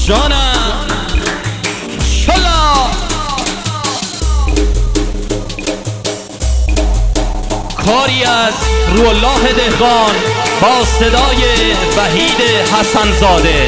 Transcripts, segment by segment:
جانم شلا کاری از روح الله دهقان با صدای وحید حسن‌زاده.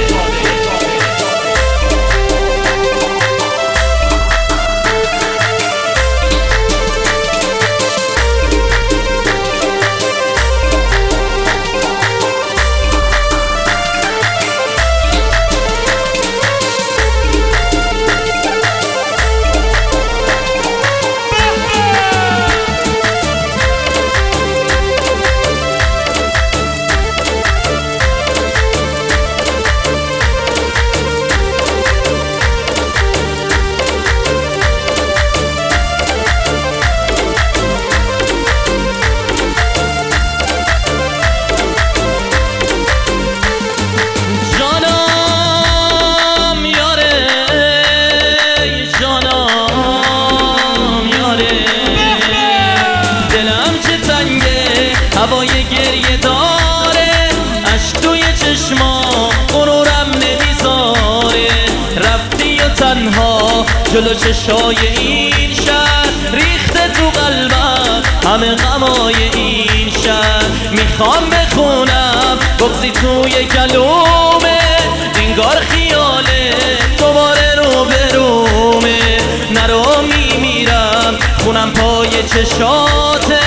هوای گریه داره اشک توی چشما غرورم نمیذاره رفتی و تنها جلو چشای این شهر ریخته تو قلبم همه غمای این شهر میخوام بخونم بغضی توی گلومه انگار خیاله دوباره رو به رومه نرو میمیرم خونم پای چشاته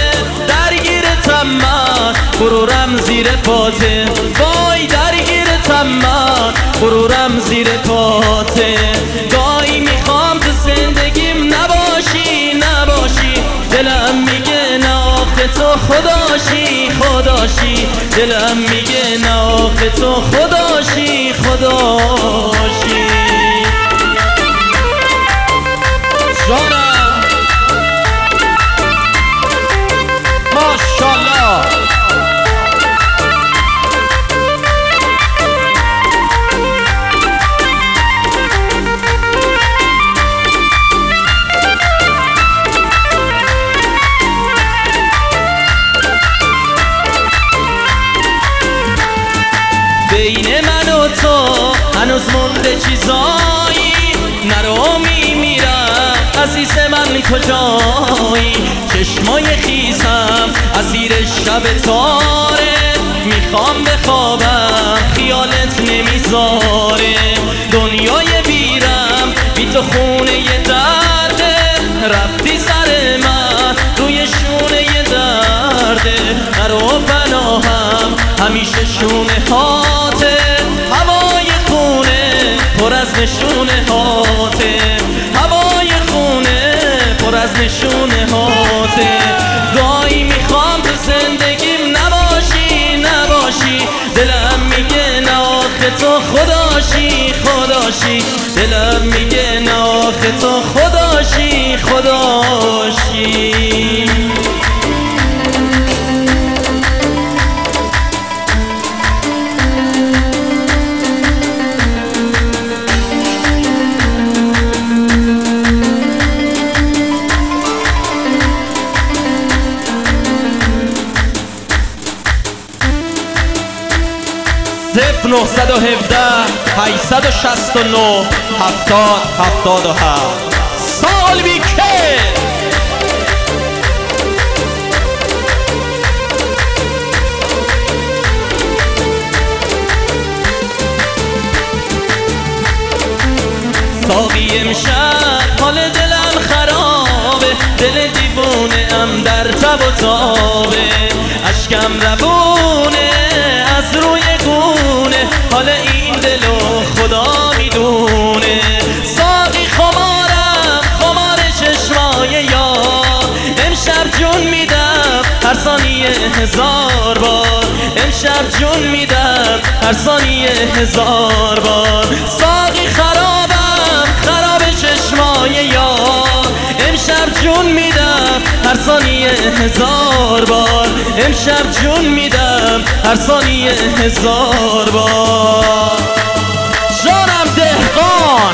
من غرورم زیر پاته وای درگیرتم من غرورم زیر پاته گاهی میخوام تو زندگیم نباشی دلم میگه نه آخه تو خداشی دلم میگه نه آخه تو خداشی جانم ماشاءالله بین من و تو هنوز مونده چیزایی نرو میمیرم عزیز من کجایی چشمای خیسم اسیر شب تاره میخوام بخوابم خیالت نمیذاره دنیای بیرم بی تو خونه ی درده رفتی سر من روی شونه ی درده نرو پناهم همیشه شونه هاته هوای خونه پر از نشونه هاته هوای خونه پر از نشونه هاته گاهی میخوام تو زندگیم نباشی دلم میگه نه آخه تو خداشی دلم میگه نه آخه تو خداشی صفر 917 869 7077 سال بیکه ساقی امشب حال دلم خرابه دل دیوونه ام در تب و تابه اشکم روونه از روی گونه حال این دلو خدا میدونه ساقی خمار چشمای یار امشب جون میدم هر ثانیه 1000 بار امشب جون میدم هر ثانیه 1000 بار ساقی خراب چشمای یار امشب جون میدم هر ثانیه 1000 بار امشب جون میدم هر ثانیه 1000 بار جانم دهقان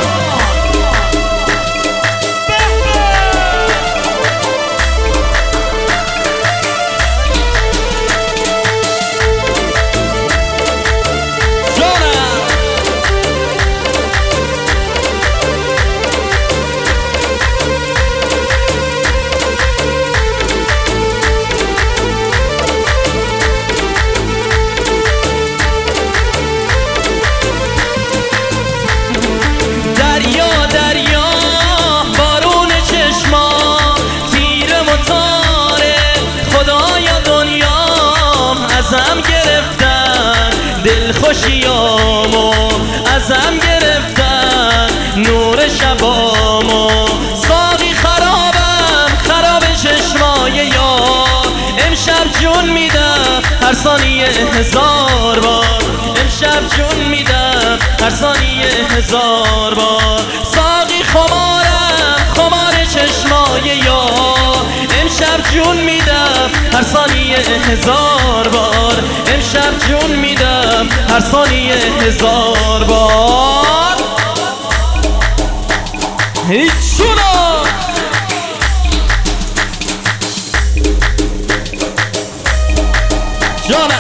خوشیامو ازم گرفتن نور شبامو ساقی خرابم خراب چشمای یار امشب جون میدم هر ثانیه 1000 بار امشب جون میدم هر ثانیه 1000 بار ساقی خمارم خمار چشمای یار امشب جون میدم هر ثانیه 1000 بار امشب جون میدم هر ثانیه 1000 بار هیچ شونا جانم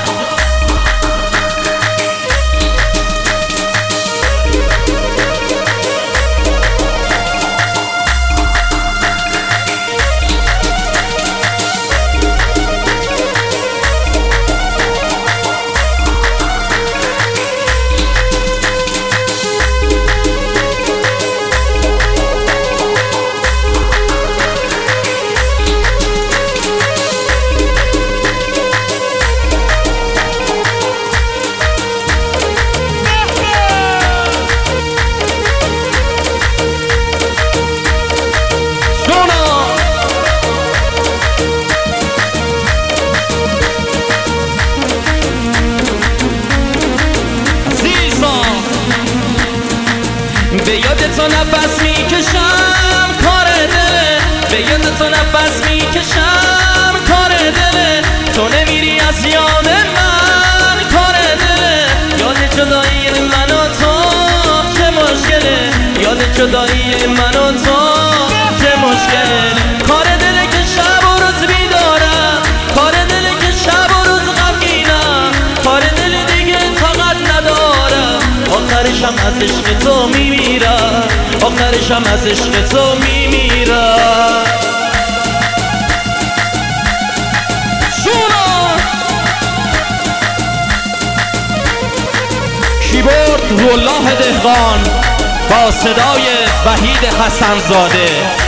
به یاد تو نفس میکشم کار دله به یاد تو نفس میکشم کار دله تو نمیری از یاد من کار دله یاد جدایی من و تو چه مشکله یاد جدایی من و تو چه مشکله کار دله که شب و روز بیدارم کار دله که شب و روز غمگینم کار دله دیگه طاقت ندارم آخرشم از عشق تو میمیرم آخرشم از عشق تو میمیرم شونا کیبورد رولاه دهقان با صدای وحید حسن‌زاده.